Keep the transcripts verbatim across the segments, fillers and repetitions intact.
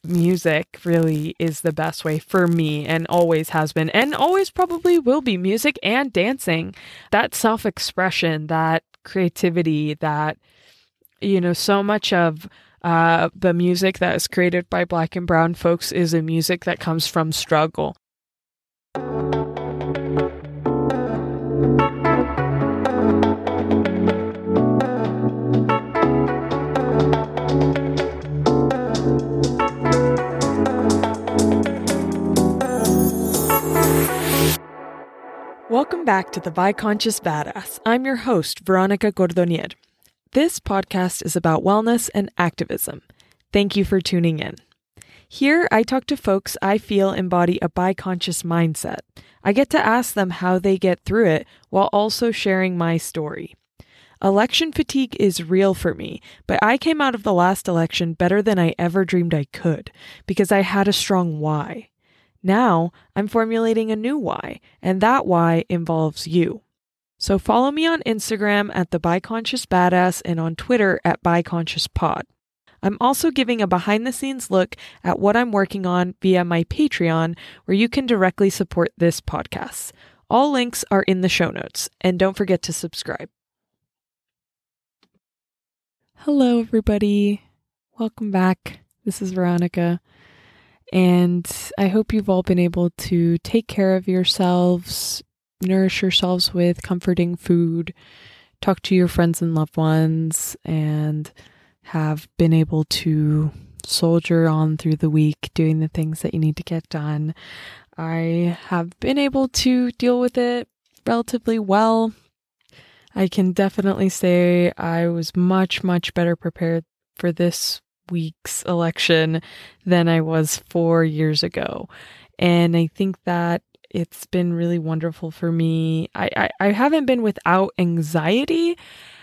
music really is the best way for me, and always has been, and always probably will be. Music and dancing, that self-expression, that creativity, that, you know, so much of uh, the music that is created by Black and Brown folks is a music that comes from struggle. Welcome back to the Bi-Conscious Badass. I'm your host, Veronica Cordonier. This podcast is about wellness and activism. Thank you for tuning in. Here, I talk to folks I feel embody a bi-conscious mindset. I get to ask them how they get through it while also sharing my story. Election fatigue is real for me, but I came out of the last election better than I ever dreamed I could because I had a strong why. Now, I'm formulating a new why, and that why involves you. So follow me on Instagram at the Bi-Conscious Badass and on Twitter at BiConsciousPod. I'm also giving a behind-the-scenes look at what I'm working on via my Patreon, where you can directly support this podcast. All links are in the show notes, and don't forget to subscribe. Hello, everybody. Welcome back. This is Veronica. And I hope you've all been able to take care of yourselves, nourish yourselves with comforting food, talk to your friends and loved ones, and have been able to soldier on through the week doing the things that you need to get done. I have been able to deal with it relatively well. I can definitely say I was much, much better prepared for this week's election than I was four years ago. And I think that it's been really wonderful for me. I, I, I haven't been without anxiety,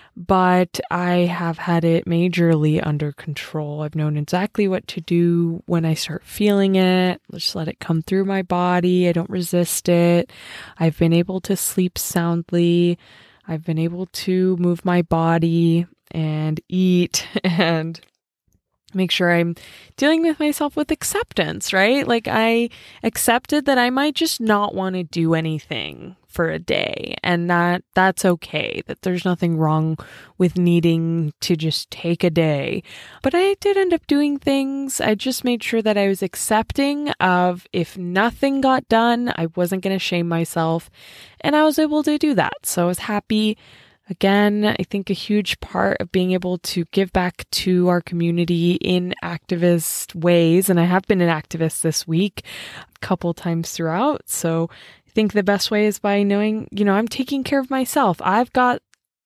but I have had it majorly under control. I've known exactly what to do when I start feeling it. Just let it come through my body. I don't resist it. I've been able to sleep soundly. I've been able to move my body and eat and make sure I'm dealing with myself with acceptance, right? Like I accepted that I might just not want to do anything for a day, and that that's okay, that there's nothing wrong with needing to just take a day. But I did end up doing things. I just made sure that I was accepting of if nothing got done, I wasn't going to shame myself, and I was able to do that. So I was happy. Again, I think a huge part of being able to give back to our community in activist ways, and I have been an activist this week a couple times throughout, so I think the best way is by knowing, you know, I'm taking care of myself. I've got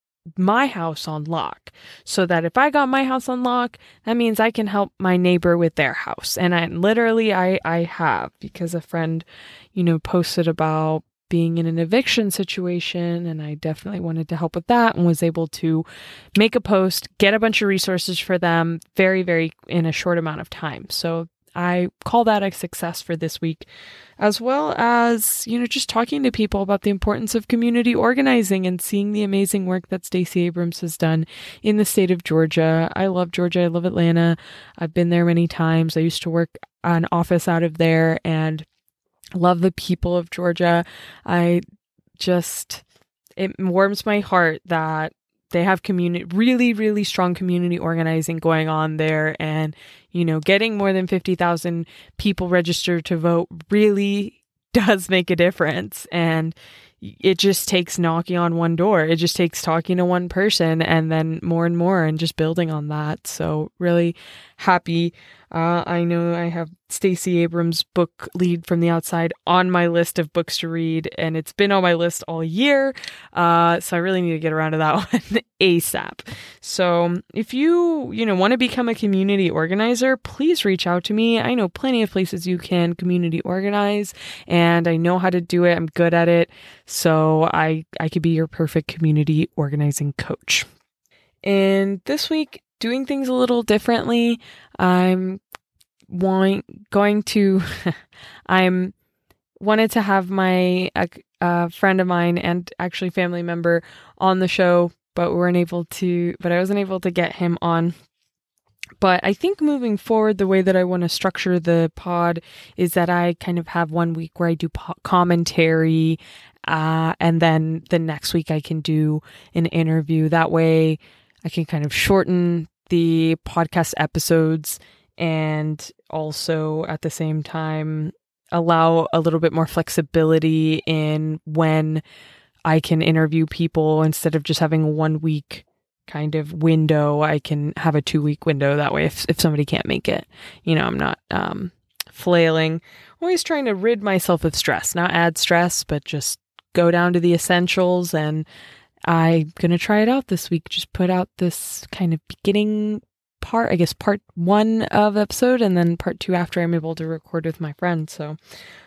my house on lock, so that if I got my house on lock, that means I can help my neighbor with their house. And I literally, I, I have, because a friend, you know, posted about being in an eviction situation, and I definitely wanted to help with that and was able to make a post, get a bunch of resources for them very, very in a short amount of time. So I call that a success for this week, as well as, you know, just talking to people about the importance of community organizing and seeing the amazing work that Stacey Abrams has done in the state of Georgia. I love Georgia. I love Atlanta. I've been there many times. I used to work an office out of there and love the people of Georgia. I just, it warms my heart that they have community, really, really strong community organizing going on there. And, you know, getting more than fifty thousand people registered to vote really does make a difference. And it just takes knocking on one door. It just takes talking to one person and then more and more and just building on that. So really happy. Uh, I know I have Stacey Abrams' book Lead from the Outside on my list of books to read, and it's been on my list all year. Uh, so I really need to get around to that one ASAP. So if you, you know, want to become a community organizer, please reach out to me. I know plenty of places you can community organize, and I know how to do it. I'm good at it. So I, I could be your perfect community organizing coach. And this week, doing things a little differently. I'm want, going to, I'm wanted to have my, a, a friend of mine and actually family member on the show, but we weren't able to, but I wasn't able to get him on But I think moving forward, the way that I want to structure the pod is that I kind of have one week where I do po- commentary, uh, and then the next week I can do an interview. That way I can kind of shorten the podcast episodes and also at the same time allow a little bit more flexibility in when I can interview people. Instead of just having a one week kind of window, I can have a two week window. That way, if, if somebody can't make it, you know, I'm not um, flailing, always trying to rid myself of stress, not add stress, but just go down to the essentials. And I'm going to try it out this week. Just put out this kind of beginning part, I guess part one of episode, and then part two after I'm able to record with my friends. So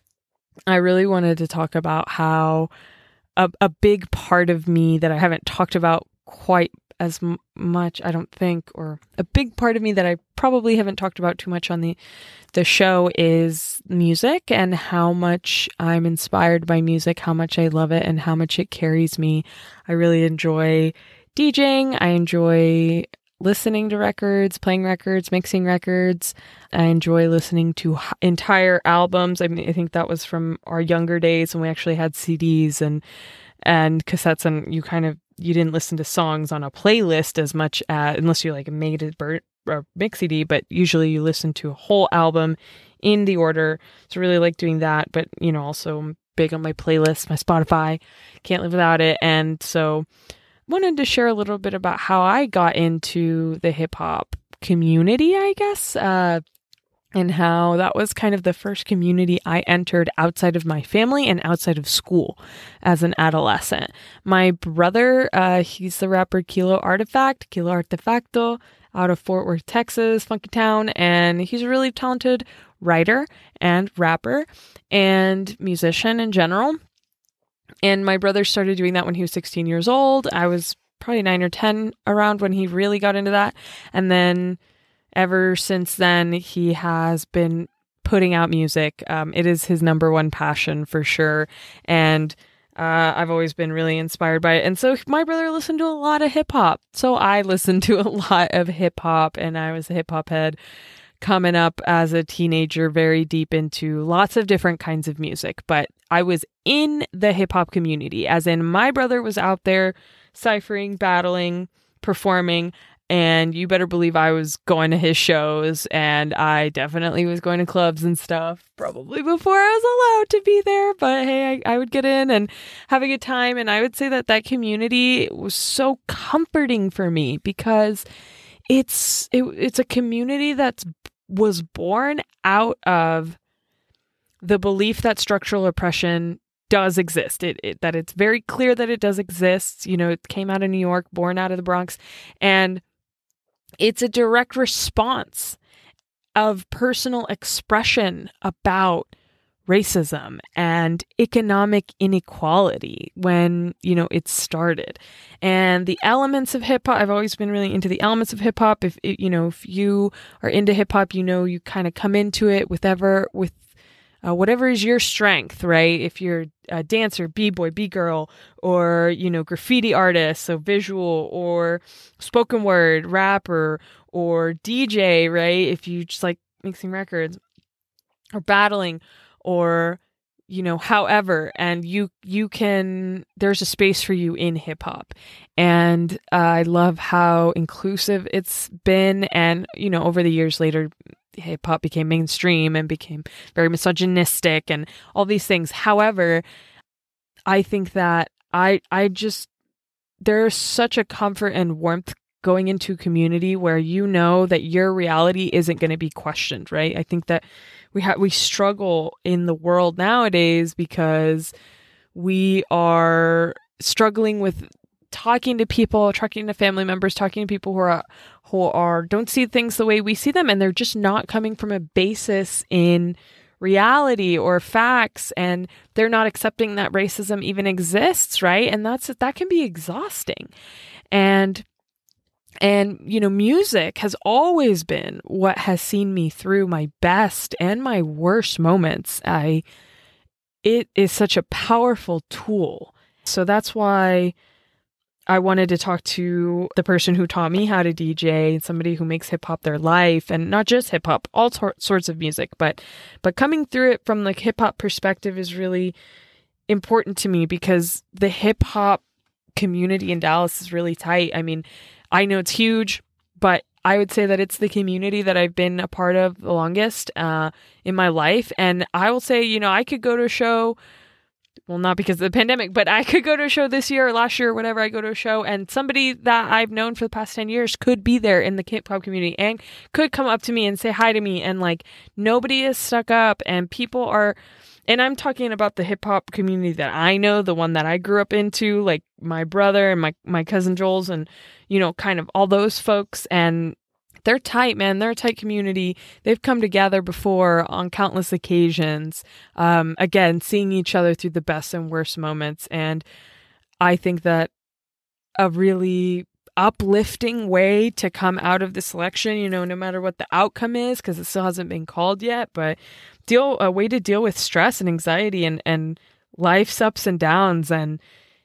I really wanted to talk about how a, a big part of me that I haven't talked about quite as m- much, I don't think, or a big part of me that I probably haven't talked about too much on the, the show is music, and how much I'm inspired by music, how much I love it, and how much it carries me. I really enjoy DJing. I enjoy listening to records, playing records, mixing records. I enjoy listening to h- entire albums. I mean, I think that was from our younger days when we actually had C Ds and and cassettes, and you kind of you didn't listen to songs on a playlist as much as, unless you like made a bur- or mix C D, but usually you listen to a whole album in the order. So I really like doing that, but you know, also I'm big on my playlist, my Spotify, can't live without it. And so wanted to share a little bit about how I got into the hip hop community, I guess, uh, and how that was kind of the first community I entered outside of my family and outside of school as an adolescent. My brother, uh, he's the rapper Kilo Artifact, Kilo Artefacto, out of Fort Worth, Texas, Funky Town, and he's a really talented writer and rapper and musician in general. And my brother started doing that when he was sixteen years old. I was probably nine or ten around when he really got into that. And then ever since then, he has been putting out music. Um, it is his number one passion for sure. And uh, I've always been really inspired by it. And so my brother listened to a lot of hip hop. So I listened to a lot of hip hop, and I was a hip hop head coming up as a teenager, very deep into lots of different kinds of music. But I was in the hip hop community, as in my brother was out there ciphering, battling, performing, and you better believe I was going to his shows, and I definitely was going to clubs and stuff, probably before I was allowed to be there. But hey, I, I would get in and have a good time. And I would say that that community was so comforting for me, because it's it, it's a community that's was born out of the belief that structural oppression does exist. It, it that it's very clear that it does exist. You know, it came out of New York, born out of the Bronx, and it's a direct response of personal expression about racism and economic inequality when, you know, it started. And the elements of hip hop, I've always been really into the elements of hip hop. If, you know, if you are into hip hop, you know, you kind of come into it with ever, with uh, whatever is your strength, right? If you're a dancer, b-boy, b-girl, or, you know, graffiti artist, so visual, or spoken word, rapper, or D J, right? If you just like mixing records or battling, or, you know, however, and you, you can, there's a space for you in hip hop. And uh, I love how inclusive it's been. And, you know, over the years later, hip hop became mainstream and became very misogynistic and all these things. However, I think that I, I just, there's such a comfort and warmth going into community where you know that your reality isn't going to be questioned, right? I think that we have we struggle in the world nowadays because we are struggling with talking to people, talking to family members, talking to people who are who are don't see things the way we see them, and they're just not coming from a basis in reality or facts, and they're not accepting that racism even exists, right? And that's that can be exhausting. And And, you know, music has always been what has seen me through my best and my worst moments. I, it is such a powerful tool. So that's why I wanted to talk to the person who taught me how to D J, somebody who makes hip hop their life, and not just hip hop, all tor- sorts of music, but but coming through it from like hip hop perspective is really important to me because the hip hop community in Dallas is really tight. I mean, I know it's huge, but I would say that it's the community that I've been a part of the longest uh, in my life. And I will say, you know, I could go to a show, well, not because of the pandemic, but I could go to a show this year or last year or whatever. I go to a show and somebody that I've known for the past ten years could be there in the hip hop community and could come up to me and say hi to me. And like, nobody is stuck up and people are, and I'm talking about the hip hop community that I know, the one that I grew up into, like my brother and my, my cousin Joel's and, you know, kind of all those folks. And they're tight, man. They're a tight community. They've come together before on countless occasions. Um, again, seeing each other through the best and worst moments. And I think that a really uplifting way to come out of this election, you know, no matter what the outcome is, because it still hasn't been called yet, but deal a way to deal with stress and anxiety and, and life's ups and downs, and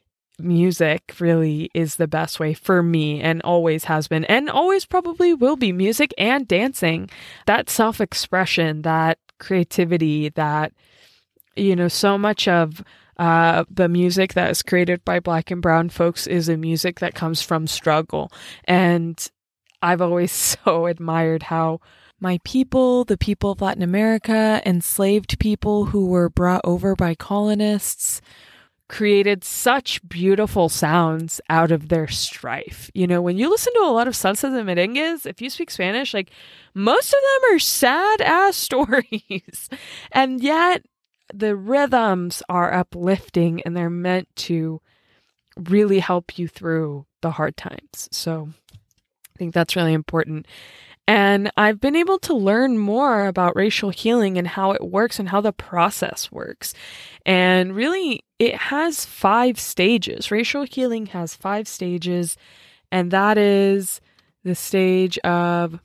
music really is the best way for me and always has been and always probably will be. Music and dancing, that self-expression, that creativity, that, you know, so much of uh, the music that is created by Black and brown folks is a music that comes from struggle. And I've always so admired how my people, the people of Latin America, enslaved people who were brought over by colonists, created such beautiful sounds out of their strife. You know, when you listen to a lot of salsas and merengues, if you speak Spanish, like most of them are sad ass stories. And yet the rhythms are uplifting and they're meant to really help you through the hard times. So I think that's really important. And I've been able to learn more about racial healing and how it works and how the process works. And really, it has five stages. Racial healing has five stages. And that is the stage of,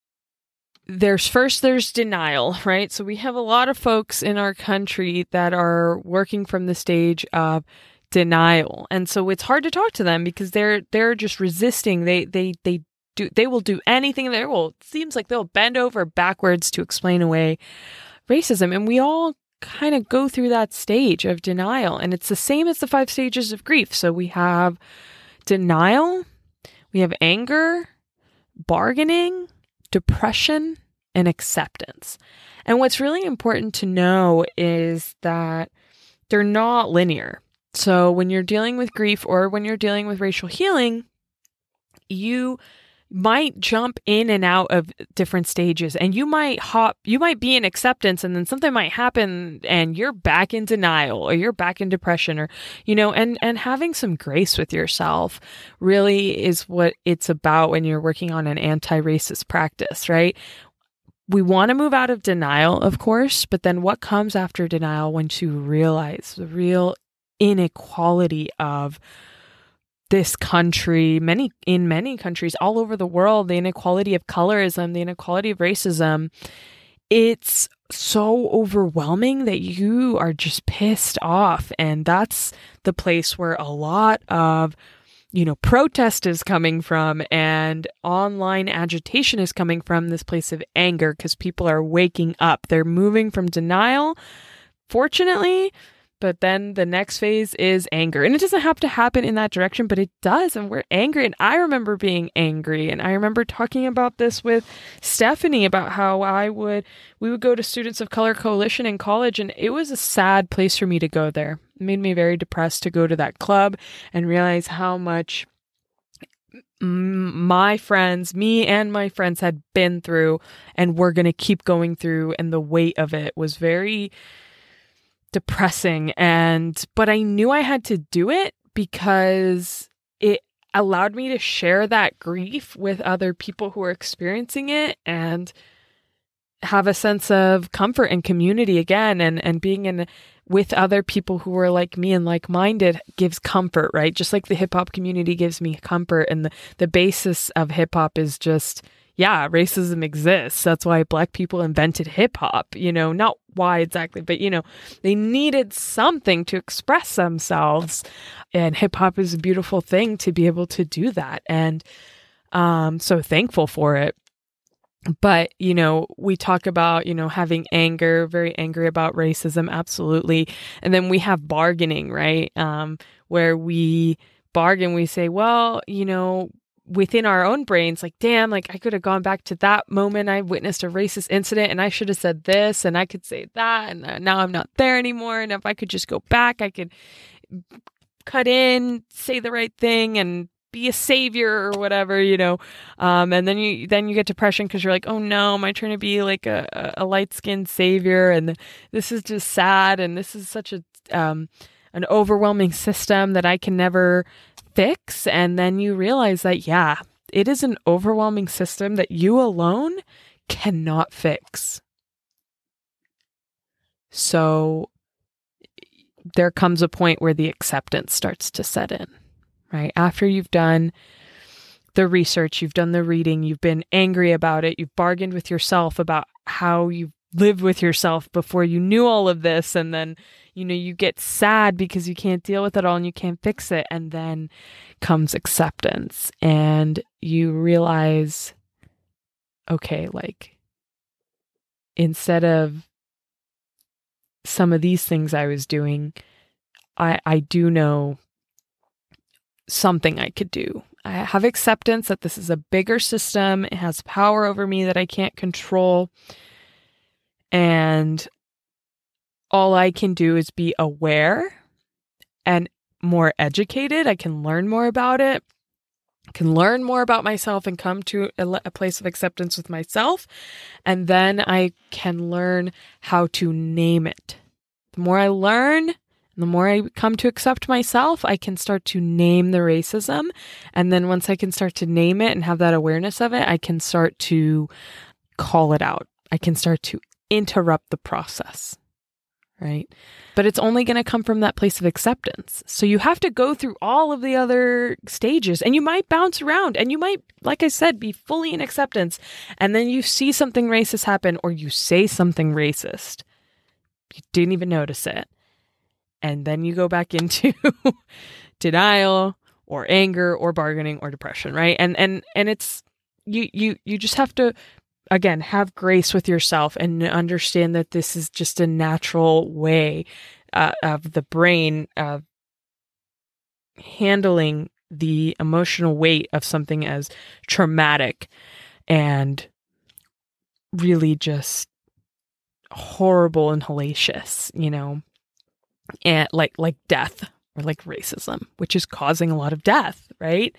there's first, there's denial, right? So we have a lot of folks in our country that are working from the stage of denial. And so it's hard to talk to them because they're they're just resisting. They they they Do, they will do anything there. Well, it seems like they'll bend over backwards to explain away racism. And we all kind of go through that stage of denial. And it's the same as the five stages of grief. So we have denial, we have anger, bargaining, depression, and acceptance. And what's really important to know is that they're not linear. So when you're dealing with grief or when you're dealing with racial healing, you might jump in and out of different stages, and you might hop, you might be in acceptance, and then something might happen and you're back in denial or you're back in depression, or, you know, and, and having some grace with yourself really is what it's about when you're working on an anti-racist practice, right? We want to move out of denial, of course, but then what comes after denial once you realize the real inequality of this country, many in many countries all over the world, the inequality of colorism, the inequality of racism, it's so overwhelming that you are just pissed off. And that's the place where a lot of, you know, protest is coming from and online agitation is coming from, this place of anger, because people are waking up. They're moving from denial, fortunately. But then the next phase is anger. And it doesn't have to happen in that direction, but it does. And we're angry. And I remember being angry. And I remember talking about this with Stephanie about how I would, we would go to Students of Color Coalition in college. And it was a sad place for me to go there. It made me very depressed to go to that club and realize how much my friends, me and my friends had been through and were going to keep going through. And the weight of it was very depressing. And but I knew I had to do it because it allowed me to share that grief with other people who are experiencing it and have a sense of comfort and community again. And and being in with other people who are like me and like-minded gives comfort, right? Just like the hip hop community gives me comfort, and the, the basis of hip hop is just yeah, racism exists. That's why Black people invented hip hop, you know, not why exactly, but, you know, they needed something to express themselves. And hip hop is a beautiful thing to be able to do that. And um, so thankful for it. But, you know, we talk about, you know, having anger, very angry about racism. Absolutely. And then we have bargaining, right? Um, where we bargain, we say, well, you know, within our own brains, like, damn, like I could have gone back to that moment I witnessed a racist incident and I should have said this and I could say that. And now I'm not there anymore. And if I could just go back, I could cut in, say the right thing and be a savior or whatever, you know. Um, and then you then you get depression because you're like, oh no, am I trying to be like a, a light-skinned savior? And this is just sad. And this is such a um, an overwhelming system that I can never fix. And then you realize that, yeah, it is an overwhelming system that you alone cannot fix. So there comes a point where the acceptance starts to set in, right? After you've done the research, you've done the reading, you've been angry about it, you've bargained with yourself about how you lived with yourself before you knew all of this. And then, you know, you get sad because you can't deal with it all and you can't fix it. And then comes acceptance and you realize, okay, like instead of some of these things I was doing, I, I do know something I could do. I have acceptance that this is a bigger system. It has power over me that I can't control. And all I can do is be aware and more educated. I can learn more about it. I can learn more about myself and come to a, a place of acceptance with myself. And then I can learn how to name it. The more I learn, the more I come to accept myself, I can start to name the racism. And then once I can start to name it and have that awareness of it, I can start to call it out. I can start to interrupt the process, right? But it's only going to come from that place of acceptance. So you have to go through all of the other stages and you might bounce around and you might, like I said, be fully in acceptance. And then you see something racist happen or you say something racist. You didn't even notice it. And then you go back into denial or anger or bargaining or depression, right? And and and it's you you you just have to, again, have grace with yourself and understand that this is just a natural way uh, of the brain uh, handling the emotional weight of something as traumatic and really just horrible and hellacious, you know, and like like death or like racism, which is causing a lot of death, right?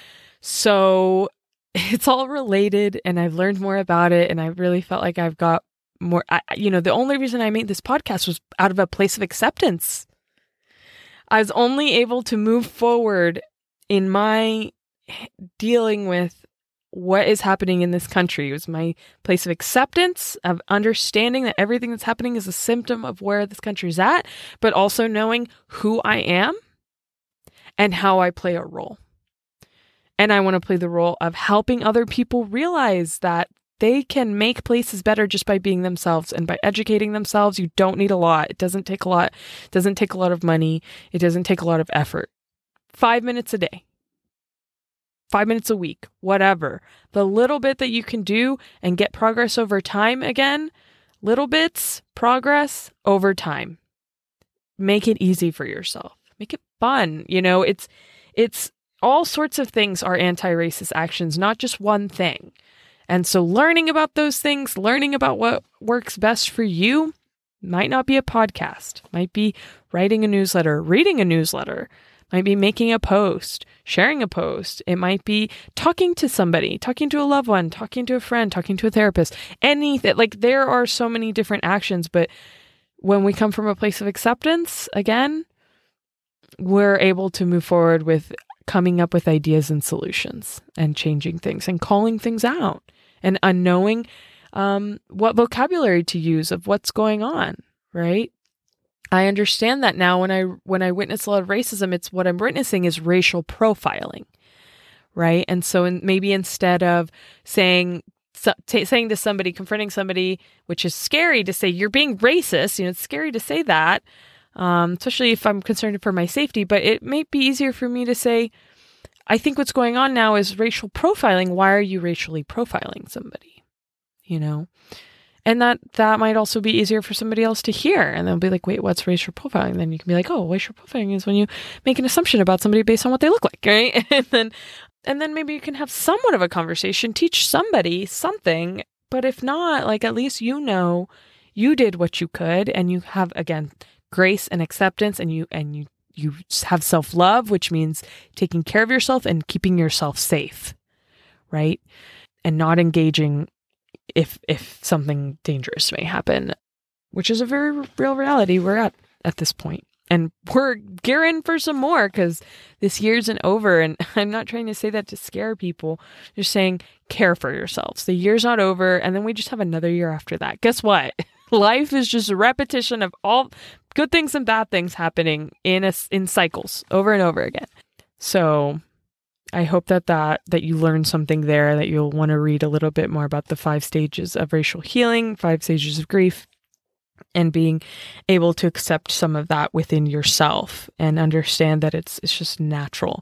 So it's all related and I've learned more about it and I really felt like I've got more, I, you know, the only reason I made this podcast was out of a place of acceptance. I was only able to move forward in my dealing with what is happening in this country. It was my place of acceptance, of understanding that everything that's happening is a symptom of where this country's at, but also knowing who I am and how I play a role. And I want to play the role of helping other people realize that they can make places better just by being themselves and by educating themselves. You don't need a lot. It doesn't take a lot. It doesn't take a lot of money. It doesn't take a lot of effort. Five minutes a day. Five minutes a week, whatever. The little bit that you can do and get progress over time again, little bits, progress over time. Make it easy for yourself. Make it fun. You know, it's, it's all sorts of things are anti-racist actions, not just one thing. And so learning about those things, learning about what works best for you might not be a podcast, might be writing a newsletter, reading a newsletter, might be making a post, sharing a post. It might be talking to somebody, talking to a loved one, talking to a friend, talking to a therapist, anything. Like there are so many different actions, but when we come from a place of acceptance, again, we're able to move forward with coming up with ideas and solutions and changing things and calling things out and unknowing um, what vocabulary to use of what's going on, right? I understand that now when I when I witness a lot of racism, it's what I'm witnessing is racial profiling. right? And so in, maybe instead of saying, so, t- saying to somebody, confronting somebody, which is scary to say, you're being racist, you know, it's scary to say that, um, especially if I'm concerned for my safety, but it may be easier for me to say, I think what's going on now is racial profiling. Why are you racially profiling somebody? You know? And that, that might also be easier for somebody else to hear. And they'll be like, wait, what's racial profiling? And then you can be like, oh, racial profiling is when you make an assumption about somebody based on what they look like, right? And then, and then maybe you can have somewhat of a conversation, teach somebody something. But if not, like, at least you know you did what you could, and you have, again, grace and acceptance, and you, and you, you have self-love, which means taking care of yourself and keeping yourself safe, right? And not engaging if if something dangerous may happen, which is a very real reality we're at at this point. And we're gearing for some more because this year isn't over. And I'm not trying to say that to scare people. Just saying, care for yourselves. The year's not over. And then we just have another year after that. Guess what? Life is just a repetition of all good things and bad things happening in a, in cycles over and over again. So I hope that, that that you learned something there, that you'll want to read a little bit more about the five stages of racial healing, five stages of grief, and being able to accept some of that within yourself and understand that it's it's just natural.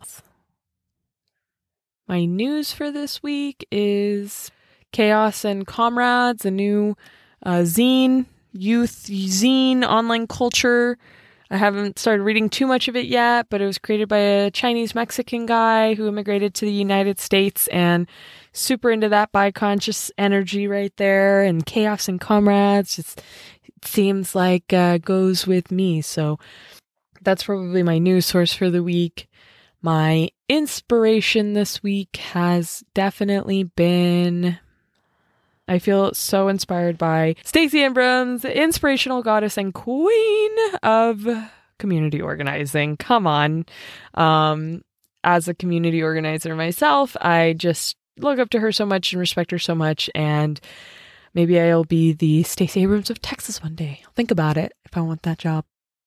My news for this week is Chaos and Comrades, a new uh, zine, youth zine, online culture. I haven't started reading too much of it yet, but it was created by a Chinese-Mexican guy who immigrated to the United States, and super into that bi-conscious energy right there, and Chaos and Comrades just seems like uh, goes with me. So that's probably my news source for the week. My inspiration this week has definitely been... I feel so inspired by Stacey Abrams, inspirational goddess and queen of community organizing. Come on. Um, as a community organizer myself, I just look up to her so much and respect her so much. And maybe I'll be the Stacey Abrams of Texas one day. I'll think about it if I want that job.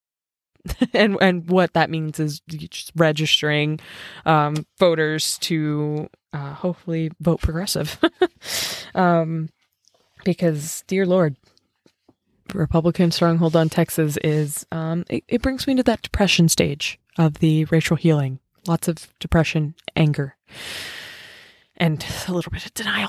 and and what that means is just registering um, voters to uh, hopefully vote progressive. um, because, dear Lord, Republican stronghold on Texas is, um, it, it brings me to that depression stage of the racial healing. Lots of depression, anger, and a little bit of denial.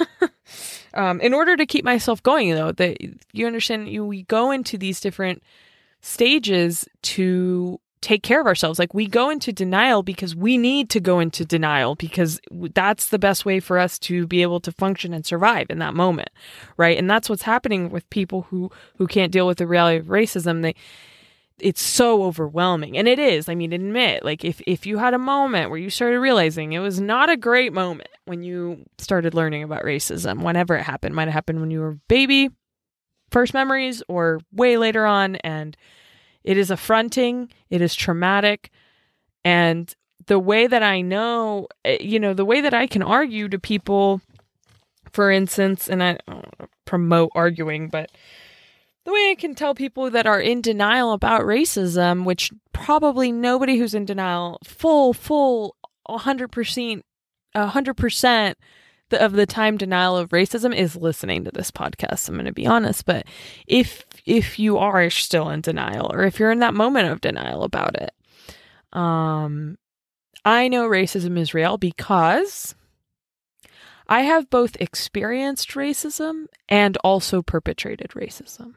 um, in order to keep myself going, though, that you understand, you we go into these different stages to take care of ourselves. Like, we go into denial because we need to go into denial because that's the best way for us to be able to function and survive in that moment, right? And that's what's happening with people who who can't deal with the reality of racism. They it's so overwhelming, and it is. I mean, admit, like, if if you had a moment where you started realizing it was not a great moment when you started learning about racism, whenever it happened, might have happened when you were a baby, first memories, or way later on, and it is affronting, it is traumatic, and the way that I know, you know, the way that I can argue to people, for instance, and I don't promote arguing, but the way I can tell people that are in denial about racism, which probably nobody who's in denial, full, full, one hundred percent, one hundred percent The, of the time denial of racism is listening to this podcast. I'm going to be honest, but if if you are still in denial, or if you're in that moment of denial about it, um, I know racism is real because I have both experienced racism and also perpetrated racism.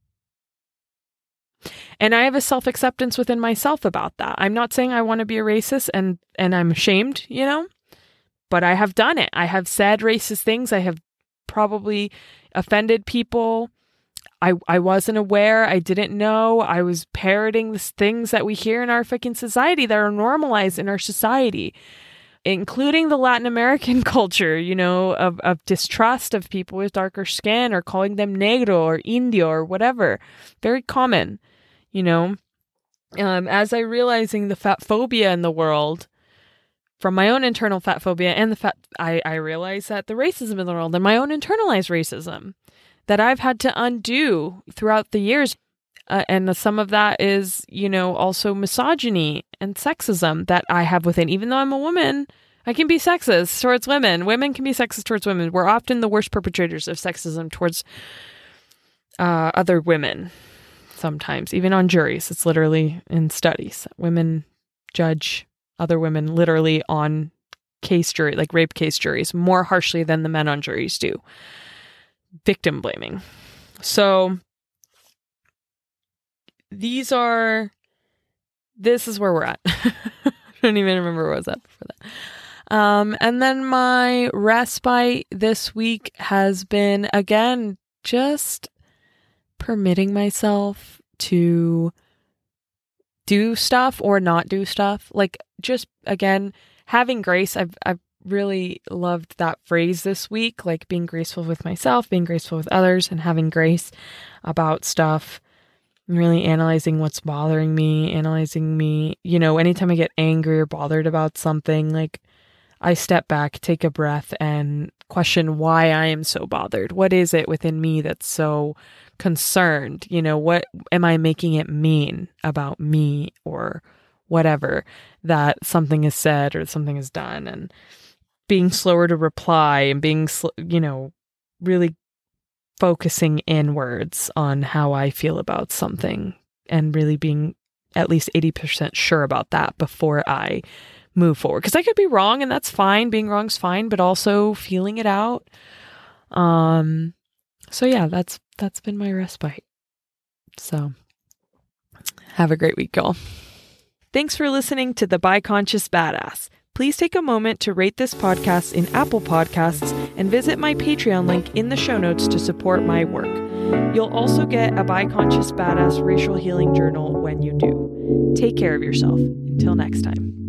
And I have a self-acceptance within myself about that. I'm not saying I want to be a racist and and I'm ashamed, you know? But I have done it. I have said racist things. I have probably offended people. I I wasn't aware. I didn't know. I was parroting the things that we hear in our fucking society that are normalized in our society, including the Latin American culture, you know, of, of distrust of people with darker skin, or calling them negro or indio or whatever. Very common, you know. Um, as I realizing the fat phobia in the world, from my own internal fat phobia and the fat, I, I realized that the racism in the world and my own internalized racism that I've had to undo throughout the years. Uh, and some of that is, you know, also misogyny and sexism that I have within. Even though I'm a woman, I can be sexist towards women. Women can be sexist towards women. We're often the worst perpetrators of sexism towards uh, other women. Sometimes, even on juries, it's literally in studies. Women judge other women literally on case jury, like rape case juries, more harshly than the men on juries do. Victim blaming. So these are, this is where we're at. I don't even remember where I was at before that. Um, and then my respite this week has been, again, just permitting myself to do stuff or not do stuff. Like, just, again, having grace. I've, I've really loved that phrase this week, like being graceful with myself, being graceful with others, and having grace about stuff. And really analyzing what's bothering me, analyzing me, you know, anytime I get angry or bothered about something, like, I step back, take a breath, and question why I am so bothered. What is it within me that's so concerned? You know, what am I making it mean about me or whatever that something is said or something is done? And being slower to reply and being, sl- you know, really focusing inwards on how I feel about something and really being at least eighty percent sure about that before I move forward. Because I could be wrong, and that's fine. Being wrong is fine, but also feeling it out. Um, so yeah, that's that's been my respite. So have a great week, y'all. Thanks for listening to the Bi-Conscious Badass. Please take a moment to rate this podcast in Apple Podcasts and visit my Patreon link in the show notes to support my work. You'll also get a Bi-Conscious Badass racial healing journal when you do. Take care of yourself. Until next time.